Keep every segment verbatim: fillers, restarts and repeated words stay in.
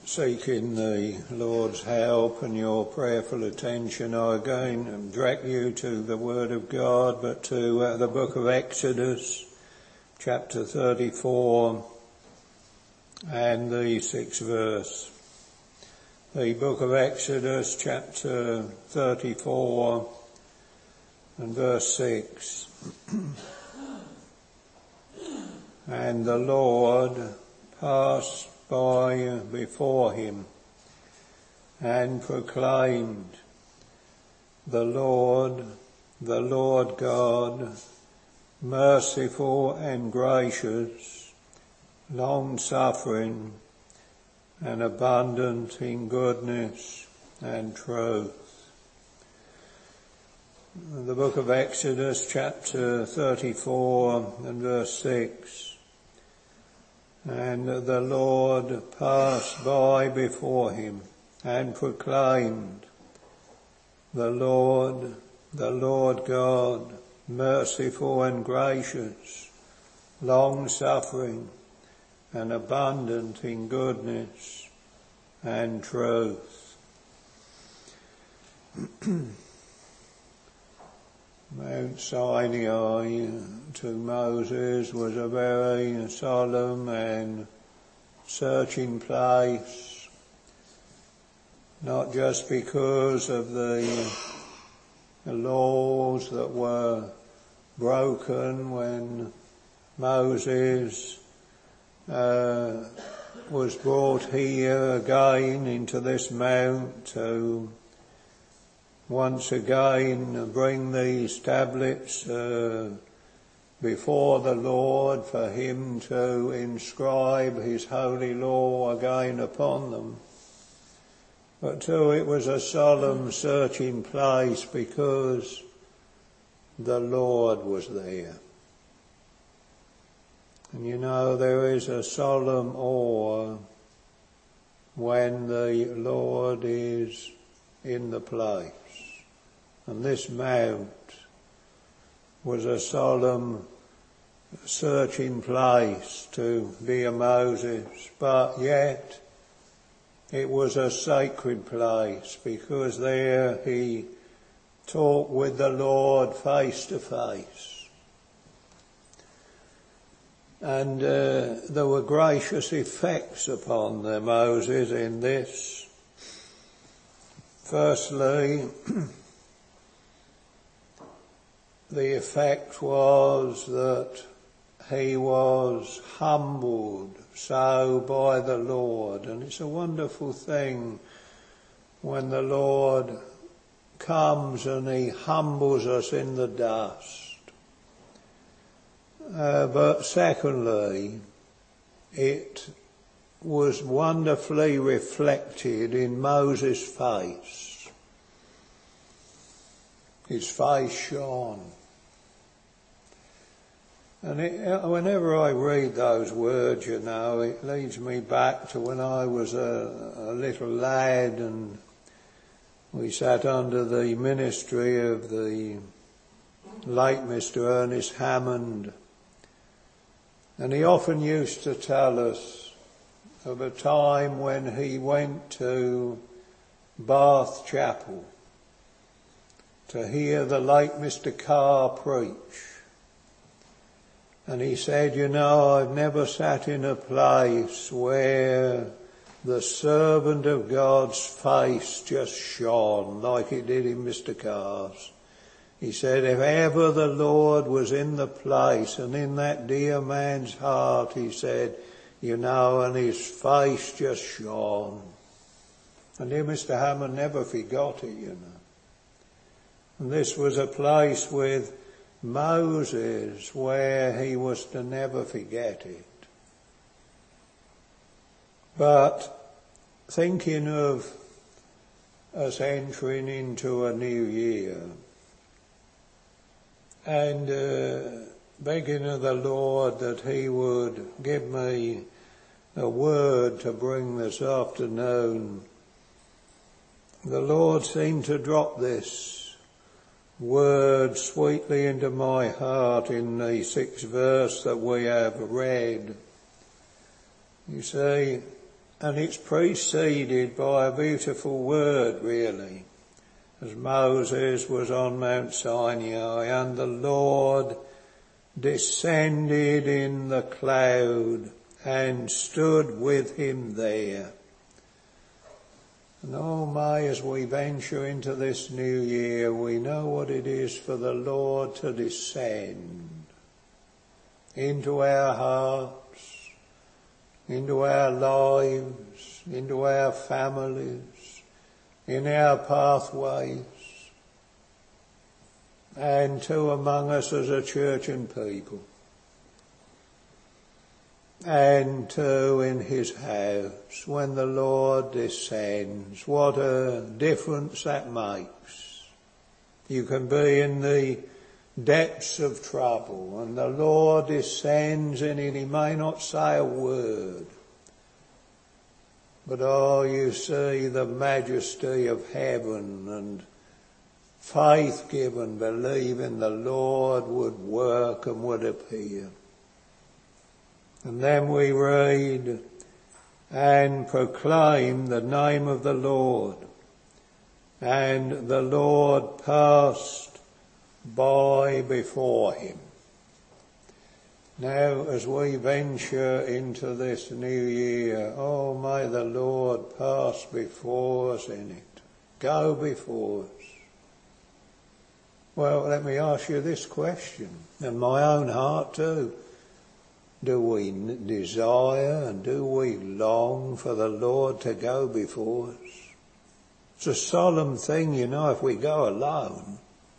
seeking the Lord's help and your prayerful attention, I again direct you to the Word of God, but to uh, the book of Exodus, chapter thirty-four, and the sixth verse. The book of Exodus, chapter thirty-four, and verse six. And the Lord passed by before him and proclaimed, the Lord, the Lord God, merciful and gracious, long-suffering and abundant in goodness and truth. The book of Exodus, chapter thirty-four and verse six. And the Lord passed by before him and proclaimed, the Lord, the Lord God, merciful and gracious, long-suffering and abundant in goodness and truth. Mount Sinai to Moses was a very solemn and searching place, not just because of the, the laws that were broken when Moses uh, was brought here again into this mount to once again bring these tablets uh, before the Lord for him to inscribe his holy law again upon them. But too it was a solemn searching place because the Lord was there. And you know, there is a solemn awe when the Lord is in the place. And this mount was a solemn searching place to dear Moses, but yet it was a sacred place because there he talked with the Lord face to face. And uh, there were gracious effects upon the Moses in this. Firstly, the effect was that he was humbled so by the Lord. And it's a wonderful thing when the Lord comes and he humbles us in the dust. Uh, but secondly, it was wonderfully reflected in Moses' face. His face shone. And it, whenever I read those words, you know, it leads me back to when I was a, a little lad and we sat under the ministry of the late Mister Ernest Hammond. And he often used to tell us of a time when he went to Bath Chapel to hear the late Mister Carr preach. And he said, you know, I've never sat in a place where the servant of God's face just shone like it did in Mister Carr's. He said, if ever the Lord was in the place and in that dear man's heart, he said, you know, and his face just shone. And dear Mister Hammond never forgot it, you know. And this was a place with Moses where he was to never forget it. But thinking of us entering into a new year and uh, begging of the Lord that he would give me a word to bring this afternoon, the Lord seemed to drop this word sweetly into my heart in the sixth verse that we have read. You see, And it's preceded by a beautiful word, really, as Moses was on Mount Sinai, and the Lord descended in the cloud and stood with him there. And oh may, as we venture into this new year, we know what it is for the Lord to descend into our hearts, into our lives, into our families, in our pathways, and to among us as a church and people, and to in his house when the Lord descends. What a difference that makes. You can be in the depths of trouble and the Lord descends in and he may not say a word, but oh, you see the majesty of heaven and faith given, believing the Lord would work and would appear. And then we read, and proclaim the name of the Lord. And the Lord passed by before him. Now, as we venture into this new year, oh, may the Lord pass before us in it. Go before us. Well, let me ask you this question, and my own heart too. Do we desire and do we long for the Lord to go before us? It's a solemn thing, you know, if we go alone.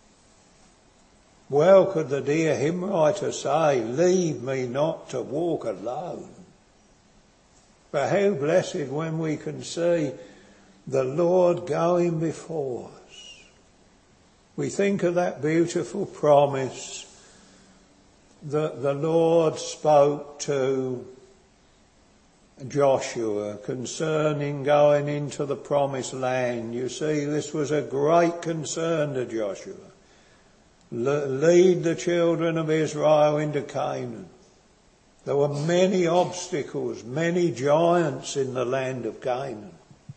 Well could the dear hymn writer say, leave me not to walk alone. But how blessed when we can see the Lord going before us. We think of that beautiful promise that the Lord spoke to Joshua concerning going into the promised land. You see, this was a great concern to Joshua. Lead the children of Israel into Canaan. There were many obstacles, many giants in the land of Canaan.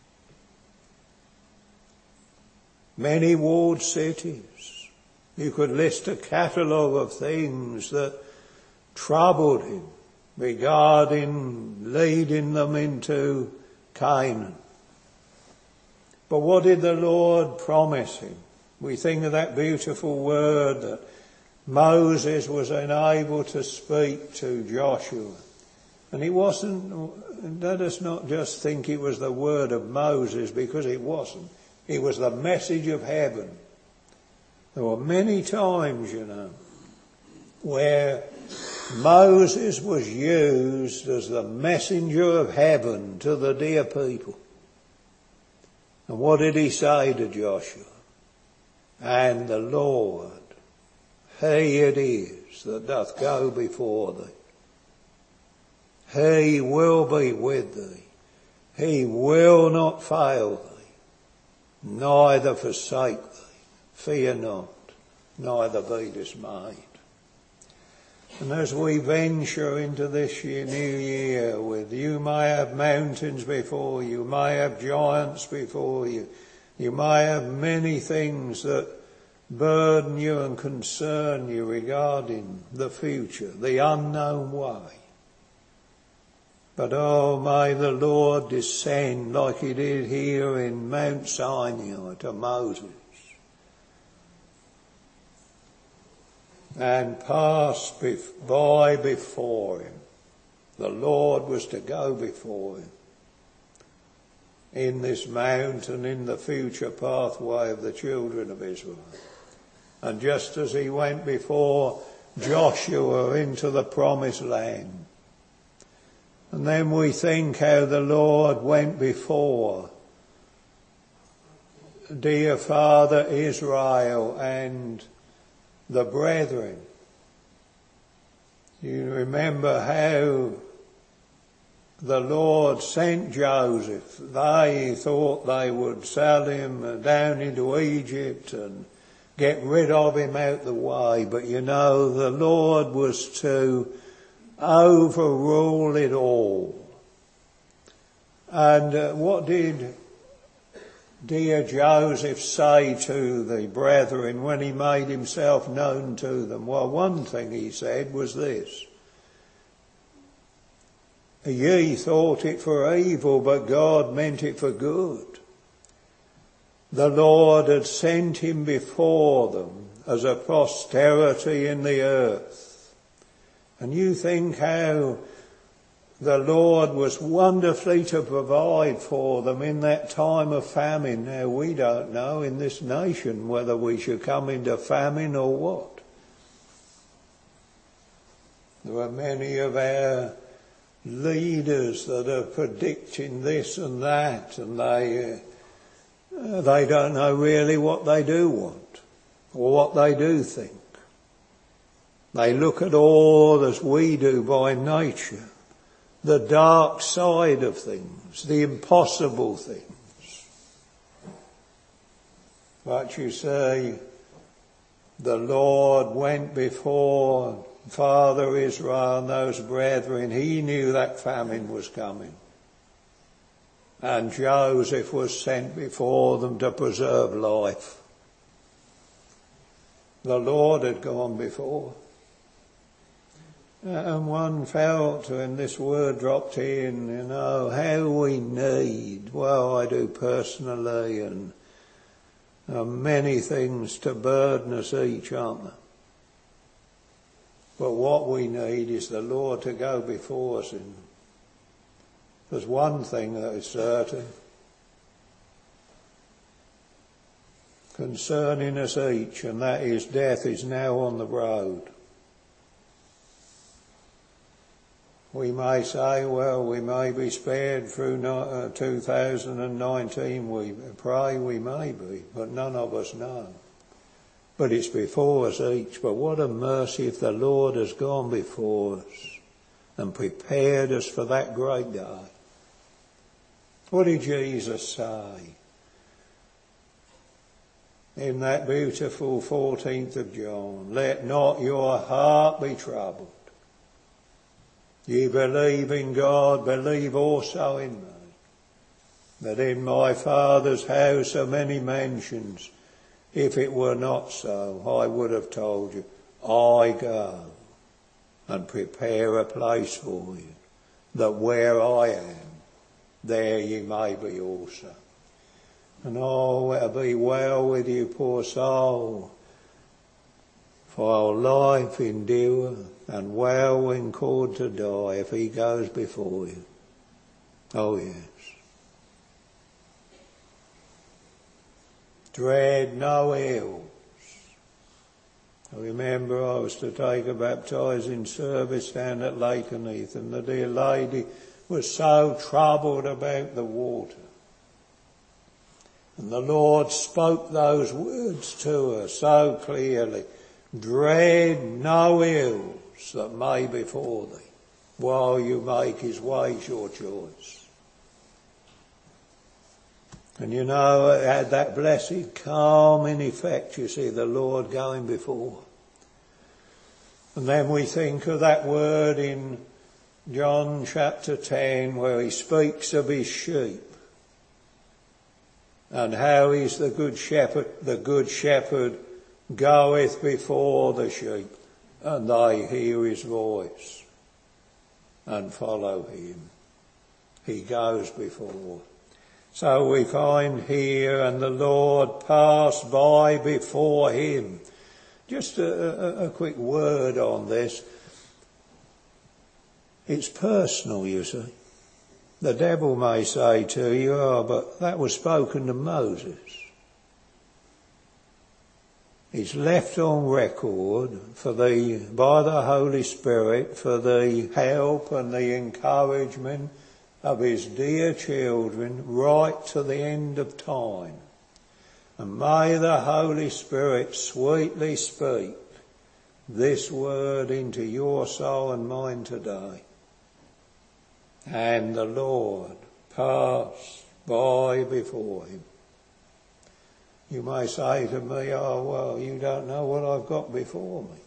Many walled cities. You could list a catalogue of things that troubled him regarding leading them into Canaan. But what did the Lord promise him? We think of that beautiful word that Moses was unable to speak to Joshua. And it wasn't, let us not just think it was the word of Moses, because it wasn't. It was the message of heaven. There were many times, you know, where Moses was used as the messenger of heaven to the dear people. And what did he say to Joshua? And the Lord, he it is that doth go before thee. He will be with thee. He will not fail thee, neither forsake thee. Fear not, neither be dismayed. And as we venture into this year, new year, with you may have mountains before you, you may have giants before you, you may have many things that burden you and concern you regarding the future, the unknown way. But oh, may the Lord descend like he did here in Mount Sinai to Moses, and pass by before him. The Lord was to go before him in this mountain, in the future pathway of the children of Israel. And just as he went before Joshua into the promised land, and then we think how the Lord went before dear Father Israel and the brethren. You remember how the Lord sent Joseph. They thought they would sell him down into Egypt and get rid of him out the way. But you know, the Lord was to overrule it all. And uh, what did dear Joseph say to the brethren when he made himself known to them? Well, one thing he said was this: ye thought it for evil, but God meant it for good. The Lord had sent him before them as a posterity in the earth. And you think how the Lord was wonderfully to provide for them in that time of famine. Now, we don't know in this nation whether we should come into famine or what. There are many of our leaders that are predicting this and that, and they uh, they don't know really what they do want or what they do think. They look at all as we do by nature, the dark side of things, the impossible things. But you see, the Lord went before Father Israel and those brethren. He knew that famine was coming. And Joseph was sent before them to preserve life. The Lord had gone before. And one felt when this word dropped in, you know, how we need, well, I do personally, and uh, many things to burden us each, aren't there? But what we need is the Lord to go before us. And there's one thing that is certain concerning us each, and that is death is now on the road. We may say, well, we may be spared through two thousand nineteen. We pray we may be, but none of us know. But it's before us each. But what a mercy if the Lord has gone before us and prepared us for that great day. What did Jesus say in that beautiful fourteenth of John? Let not your heart be troubled. Ye believe in God, believe also in me. That in my Father's house are many mansions. If it were not so, I would have told you, I go and prepare a place for you, that where I am, there ye may be also. And oh, it'll be well with you, poor soul, for our life endure, and well when called to die if he goes before you. Oh yes. Dread no ills. I remember I was to take a baptising service down at Lakenheath, and the dear lady was so troubled about the water. And the Lord spoke those words to her so clearly. Dread no ills that may befall thee, while you make his ways your choice. And you know, it had that blessed calming effect, you see, the Lord going before. And then we think of that word in John chapter ten where he speaks of his sheep and how he's the good shepherd. The good shepherd goeth before the sheep, and they hear his voice and follow him. He goes before. So we find here, and the Lord passed by before him. Just a, a, a quick word on this. It's personal, you see. The devil may say to you, oh, but that was spoken to Moses. It's left on record for the, by the Holy Spirit for the help and the encouragement of his dear children right to the end of time. And may the Holy Spirit sweetly speak this word into your soul and mine today. And the Lord pass by before him. You may say to me, oh, well, you don't know what I've got before me.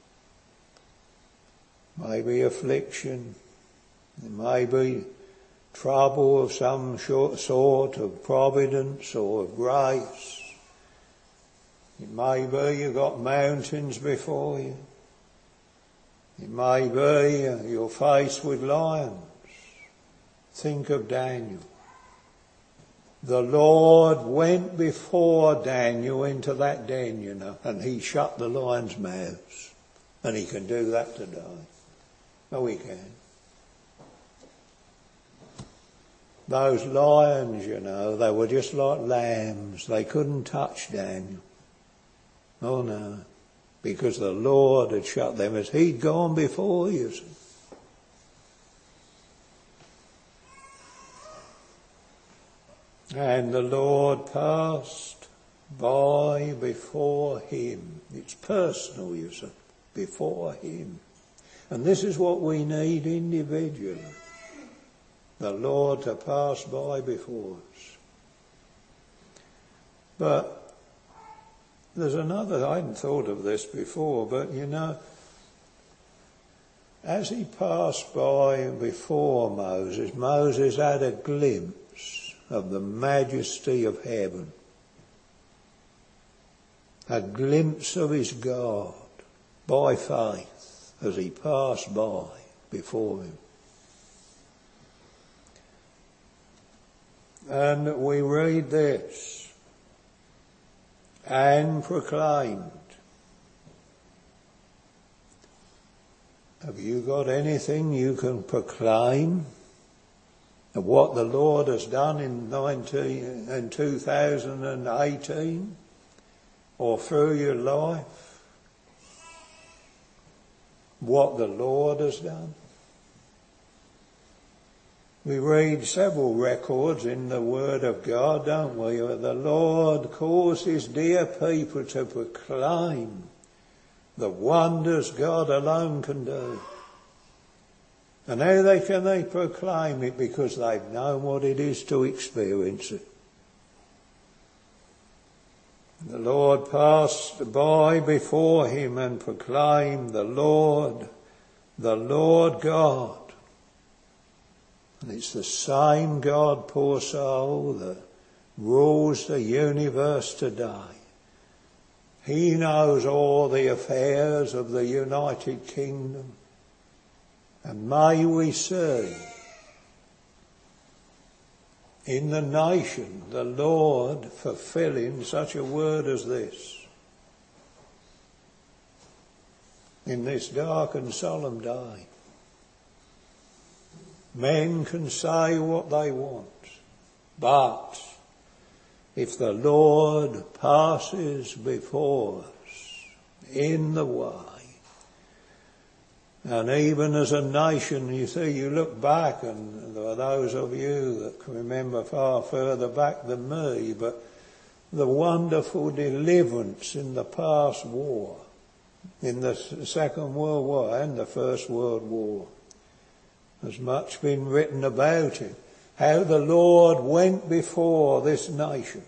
Maybe affliction. It may be trouble of some sort of providence or of grace. It may be you've got mountains before you. It may be you're faced with lions. Think of Daniel. The Lord went before Daniel into that den, you know, and he shut the lions' mouths. And he can do that today. Oh, he can. Those lions, you know, they were just like lambs. They couldn't touch Daniel. Oh no, because the Lord had shut them as he'd gone before you. And the Lord passed by before him. It's personal, you see, before him. And this is what we need individually. The Lord to pass by before us. But there's another, I hadn't thought of this before, but you know, as he passed by before Moses, Moses had a glimpse of the majesty of heaven. A glimpse of his God by faith as he passed by before him. And we read this, and proclaimed. Have you got anything you can proclaim of what the Lord has done in nineteen in two thousand eighteen or through your life? What the Lord has done? We read several records in the Word of God, don't we? Where the Lord calls his dear people to proclaim the wonders God alone can do. And how they can they proclaim it? Because they've known what it is to experience it. The Lord passed by before him and proclaimed, the Lord, the Lord God. And it's the same God, poor soul, that rules the universe today. He knows all the affairs of the United Kingdom. And may we see in the nation the Lord fulfilling such a word as this. In this dark and solemn day. Men can say what they want, but if the Lord passes before us in the way, and even as a nation, you see, you look back, and there are those of you that can remember far further back than me, but the wonderful deliverance in the past war, in the Second World War and the First World War. There's much been written about it. How the Lord went before this nation.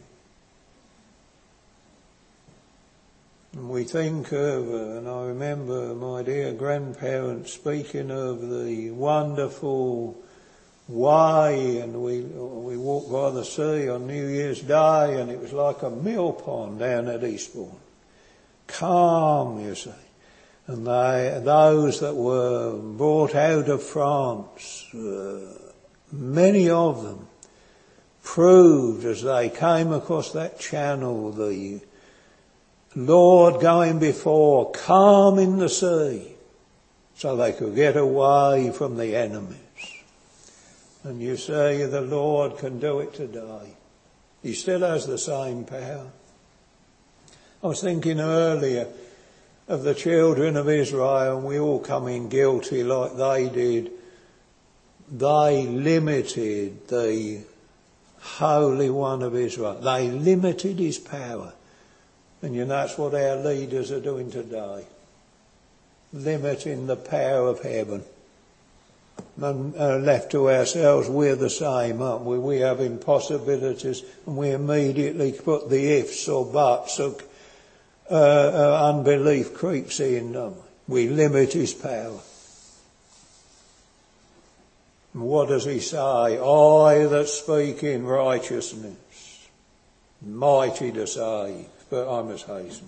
And we think of, and I remember my dear grandparents speaking of the wonderful way, and we we walked by the sea on New Year's Day, and it was like a mill pond down at Eastbourne. Calm, you see. And they, those that were brought out of France, uh, many of them proved as they came across that channel the Lord going before, calming the sea, so they could get away from the enemies. And you see, the Lord can do it today. He still has the same power. I was thinking earlier of the children of Israel, and we all come in guilty like they did. They limited the Holy One of Israel. They limited his power. And you know, that's what our leaders are doing today. Limiting the power of heaven. And uh, left to ourselves, we're the same, aren't we? We have impossibilities, and we immediately put the ifs or buts or uh, uh, unbelief creeps in, don't we? We limit his power. And what does he say? I that speak in righteousness, mighty to save. But I must hasten.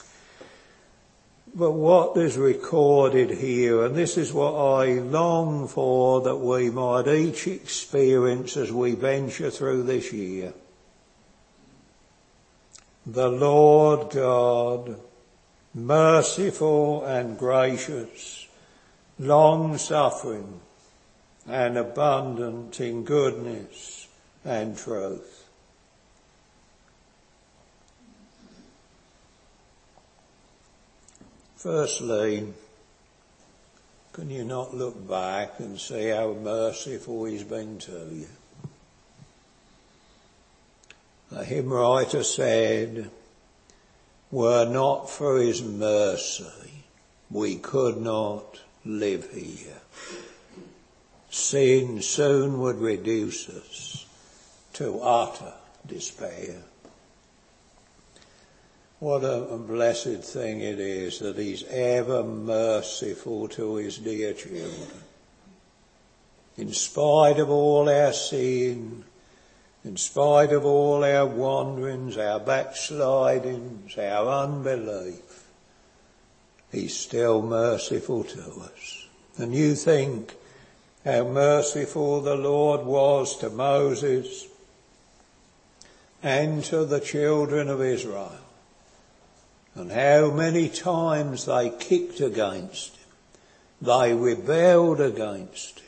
But what is recorded here, and this is what I long for that we might each experience as we venture through this year. The Lord God, merciful and gracious, long-suffering and abundant in goodness and truth. Firstly, can you not look back and see how merciful he's been to you? The hymn writer said, were not for his mercy, we could not live here. Sin soon would reduce us to utter despair. What a blessed thing it is that he's ever merciful to his dear children. In spite of all our sin, in spite of all our wanderings, our backslidings, our unbelief, he's still merciful to us. And you think how merciful the Lord was to Moses and to the children of Israel. And how many times they kicked against him. They rebelled against him.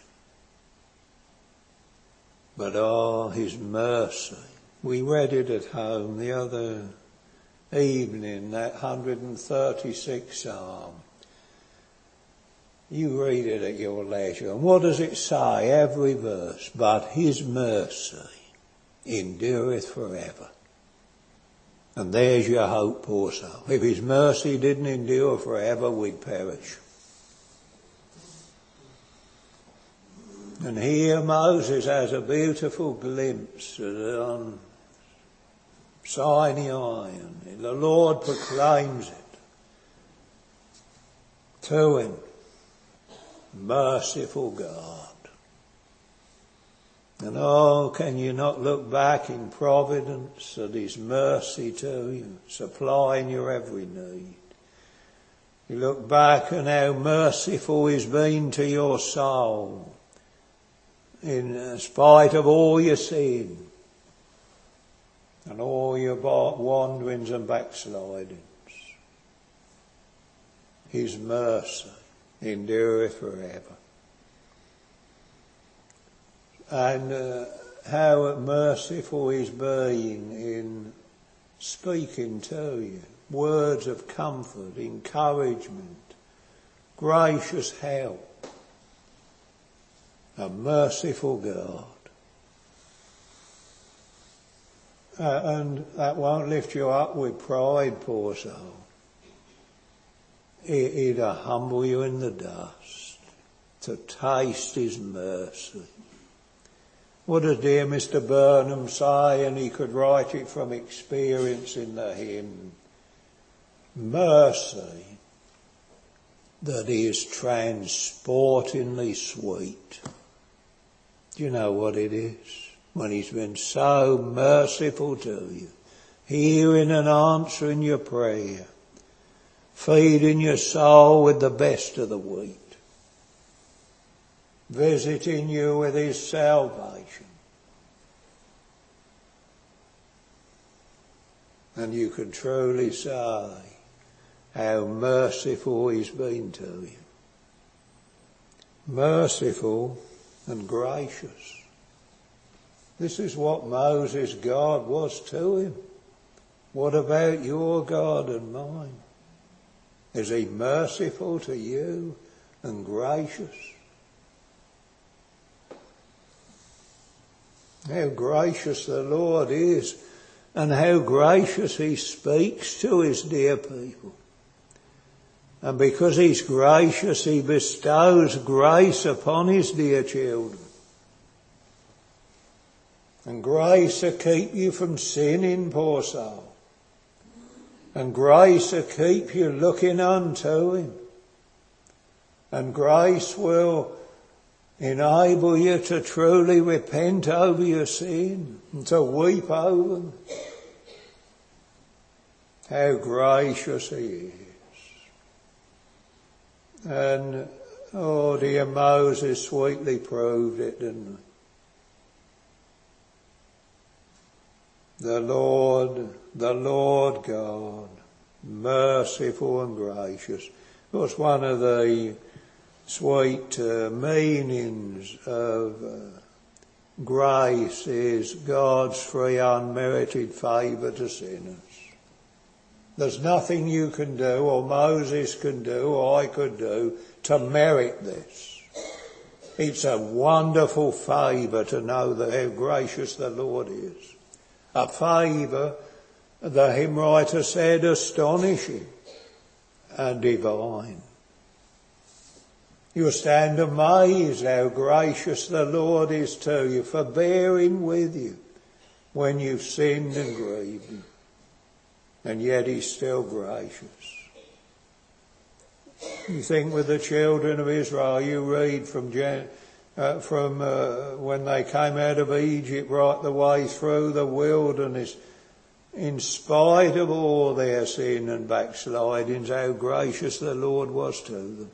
But oh, his mercy. We read it at home the other evening, that one hundred thirty-sixth Psalm. You read it at your leisure. And what does it say? Every verse. But his mercy endureth forever. And there's your hope, poor soul. If his mercy didn't endure forever, we'd perish. And here Moses has a beautiful glimpse on Sinai, and the Lord proclaims it to him. Merciful God. And oh, can you not look back in providence at his mercy to you, supplying your every need? You look back and how merciful he's been to your soul, in spite of all your sin and all your wanderings and backslidings. His mercy endureth forever. And uh, how merciful he's been in speaking to you. Words of comfort, encouragement, gracious help. A merciful God. Uh, and that won't lift you up with pride, poor soul. It, it'll humble you in the dust to taste his mercy. What does dear Mister Burnham say? And he could write it from experience in the hymn. Mercy that is transportingly sweet. Do you know what it is? When he's been so merciful to you, hearing and answering your prayer, feeding your soul with the best of the wheat, visiting you with his salvation. And you can truly say how merciful he's been to you. Merciful and gracious. This is what Moses' God was to him. What about your God and mine? Is he merciful to you and gracious? How gracious the Lord is, and how gracious he speaks to his dear people. And because he's gracious, he bestows grace upon his dear children. And grace will keep you from sinning, poor soul. And grace will keep you looking unto him. And grace will enable you to truly repent over your sin and to weep over them. How gracious he is. And, oh dear, Moses sweetly proved it, didn't he? The Lord, the Lord God, merciful and gracious. Of course, one of the sweet uh, meanings of uh, grace is God's free unmerited favour to sinners. There's nothing you can do, or Moses can do, or I could do to merit this. It's a wonderful favour to know that how gracious the Lord is. A favour, the hymn writer said, astonishing and divine. You'll stand amazed how gracious the Lord is to you, for bearing with you when you've sinned and grieved him. And yet he's still gracious. You think with the children of Israel, you read from Gen- uh, from uh, when they came out of Egypt right the way through the wilderness, in spite of all their sin and backslidings, how gracious the Lord was to them.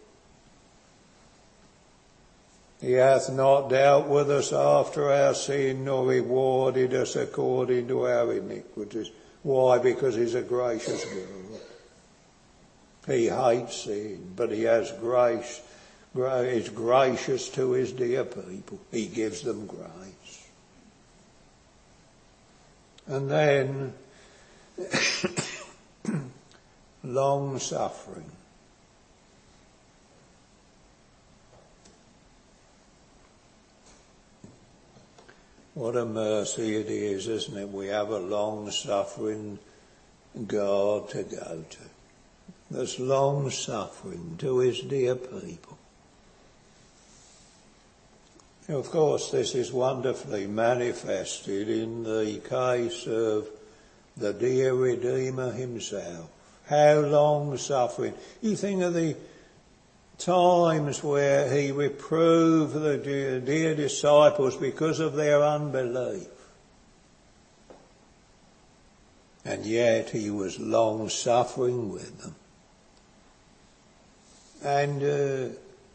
He hath not dealt with us after our sin, nor rewarded us according to our iniquities. Why? Because he's a gracious God. He hates sin, but he has grace, is gracious to his dear people. He gives them grace. And then, long suffering. What a mercy it is, isn't it? We have a long-suffering God to go to. There's long-suffering to his dear people. Of course, this is wonderfully manifested in the case of the dear Redeemer himself. How long-suffering. You think of the times where he reproved the dear, dear disciples because of their unbelief. And yet he was long suffering with them. And uh,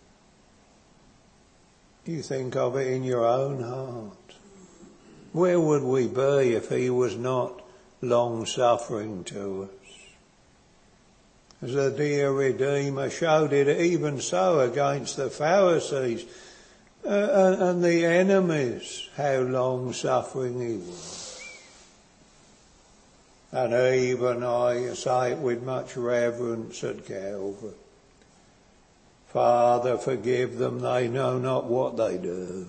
you think of it in your own heart. Where would we be if he was not long suffering to us? As the dear Redeemer showed it even so against the Pharisees uh, and the enemies, how long-suffering he was. And even I say it with much reverence at Calvary. Father, forgive them, they know not what they do.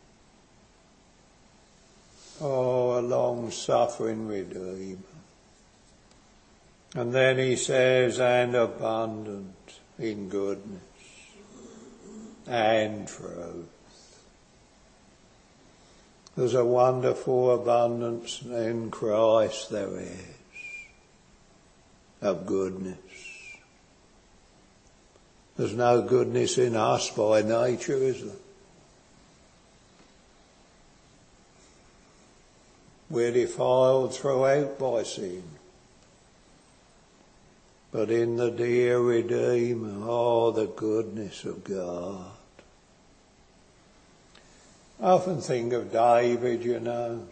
Oh, a long-suffering Redeemer. And then he says, and abundant in goodness and truth. There's a wonderful abundance in Christ there is of goodness. There's no goodness in us by nature, is there? We're defiled throughout by sin. But in the dear Redeemer, oh, the goodness of God. I often think of David, you know.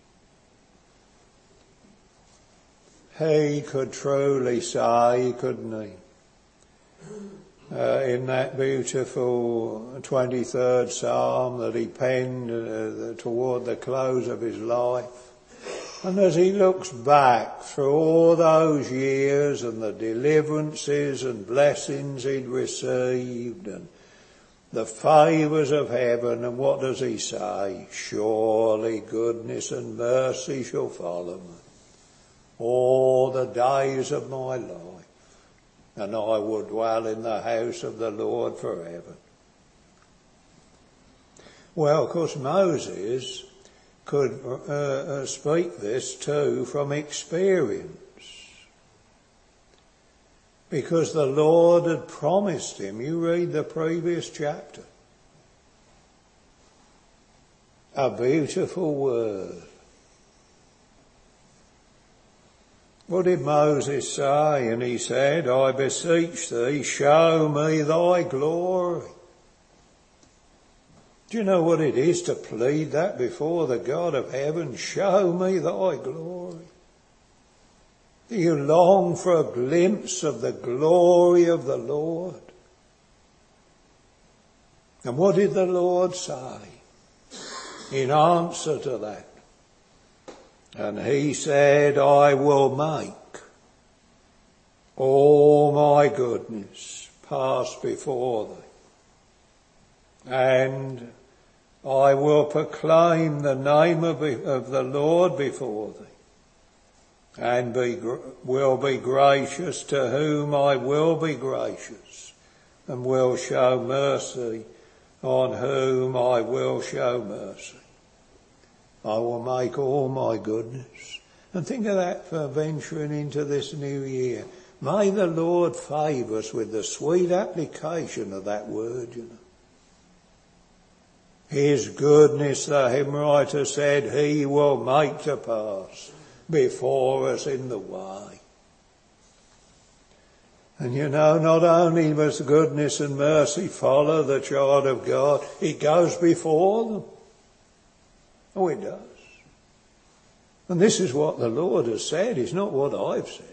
He could truly say, couldn't he, uh, in that beautiful twenty-third Psalm that he penned uh, toward the close of his life. And as he looks back through all those years and the deliverances and blessings he'd received and the favours of heaven, and what does he say? Surely goodness and mercy shall follow me all the days of my life, and I will dwell in the house of the Lord forever. Well, of course, Moses could uh, uh, speak this too from experience, because the Lord had promised him. You read the previous chapter. A beautiful word. What did Moses say? And he said, I beseech thee, show me thy glory. Do you know what it is to plead that before the God of heaven? Show me thy glory. Do you long for a glimpse of the glory of the Lord? And what did the Lord say in answer to that? And he said, I will make all my goodness pass before thee, and I will proclaim the name of, of the Lord before thee, and be, will be gracious to whom I will be gracious, and will show mercy on whom I will show mercy. I will make all my goodness. And think of that for venturing into this new year. May the Lord favour us with the sweet application of that word, you know. His goodness, the hymn writer said, he will make to pass before us in the way. And you know, not only must goodness and mercy follow the child of God, it goes before them. Oh, it does. And this is what the Lord has said. It's not what I've said.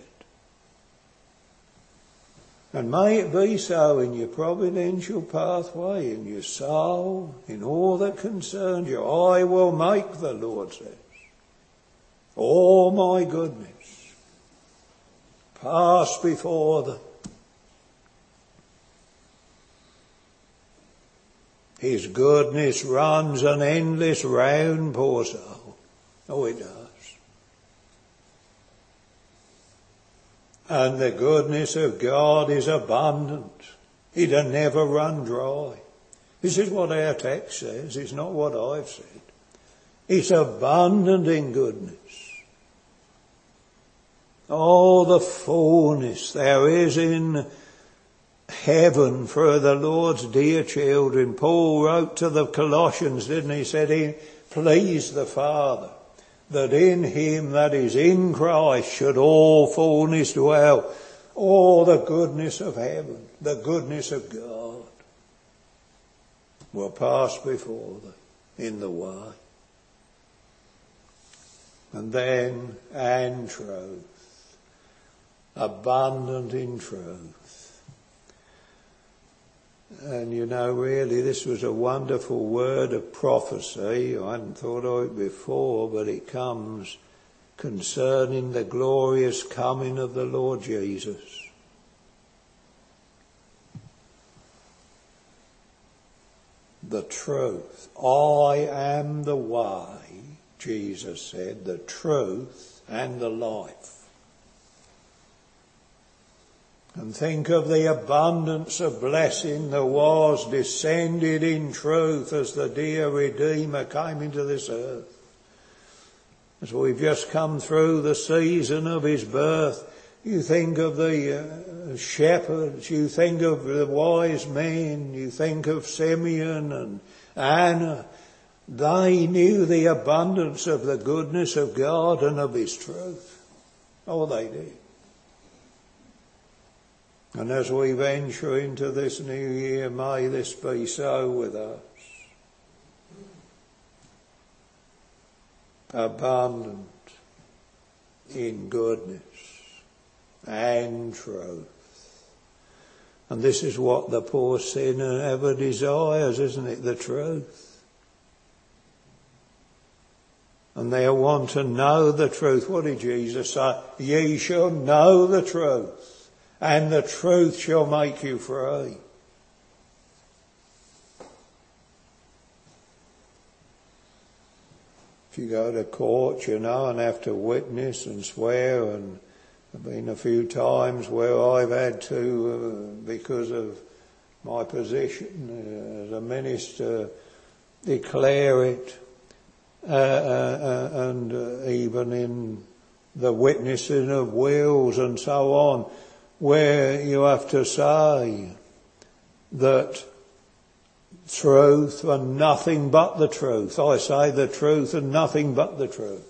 And may it be so in your providential pathway, in your soul, in all that concerns you. I will make, the Lord says, all my goodness pass before them. His goodness runs an endless round, poor soul. Oh, it does. And the goodness of God is abundant. It'll never run dry. This is what our text says. It's not what I've said. It's abundant in goodness. Oh, the fullness there is in heaven for the Lord's dear children. Paul wrote to the Colossians, didn't he? He said he pleased the Father that in him that is in Christ should all fullness dwell. All the goodness of heaven, the goodness of God will pass before them in the way. And then, and truth, abundant in truth. And you know, really, this was a wonderful word of prophecy. I hadn't thought of it before, but it comes concerning the glorious coming of the Lord Jesus. The truth. I am the way, Jesus said, the truth and the life. And think of the abundance of blessing that was descended in truth as the dear Redeemer came into this earth. As we've just come through the season of his birth, you think of the uh, shepherds, you think of the wise men, you think of Simeon and Anna. They knew the abundance of the goodness of God and of his truth. Oh, they did. And as we venture into this new year, may this be so with us. Abundant in goodness and truth. And this is what the poor sinner ever desires, isn't it? The truth. And they'll want to know the truth. What did Jesus say? Ye shall know the truth, and the truth shall make you free. If you go to court, you know, and have to witness and swear, and there have been a few times where I've had to, uh, because of my position uh, as a minister, declare it, uh, uh, uh, and uh, even in the witnessing of wills and so on, where you have to say that truth and nothing but the truth. I say the truth and nothing but the truth.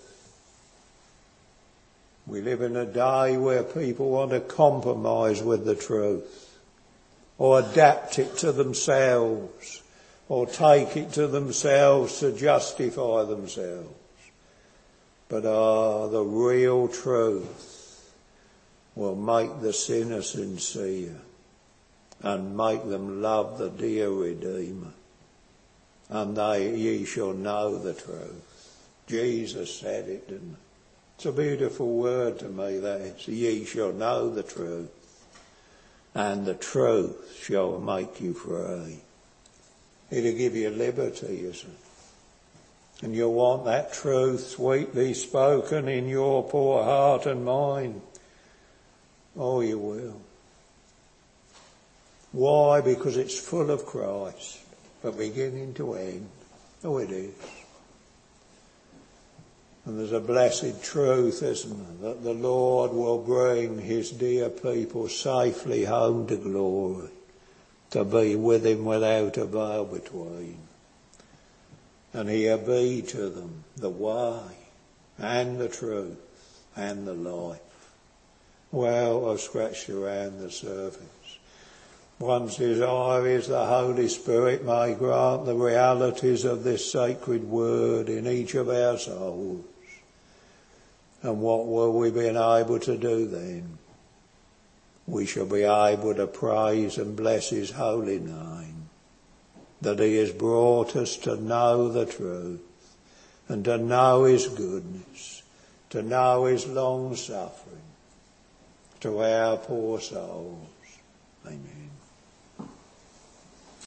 We live in a day where people want to compromise with the truth, or adapt it to themselves, or take it to themselves to justify themselves. But ah, the real truth will make the sinner sincere and make them love the dear Redeemer. And they, ye shall know the truth. Jesus said it, didn't he? It's a beautiful word to me, that is. Ye shall know the truth, and the truth shall make you free. It'll give you liberty, you see. And you'll want that truth sweetly spoken in your poor heart and mind. Oh, you will. Why? Because it's full of Christ, from beginning to end. Oh, it is. And there's a blessed truth, isn't there, that the Lord will bring his dear people safely home to glory, to be with him without a veil between. And he'll be to them the way and the truth and the life. Well, I've scratched around the surface. One's desire is the Holy Spirit may grant the realities of this sacred word in each of our souls. And what will we be able to do then? We shall be able to praise and bless his holy name, that he has brought us to know the truth and to know his goodness, to know his long suffering to our poor souls. Amen.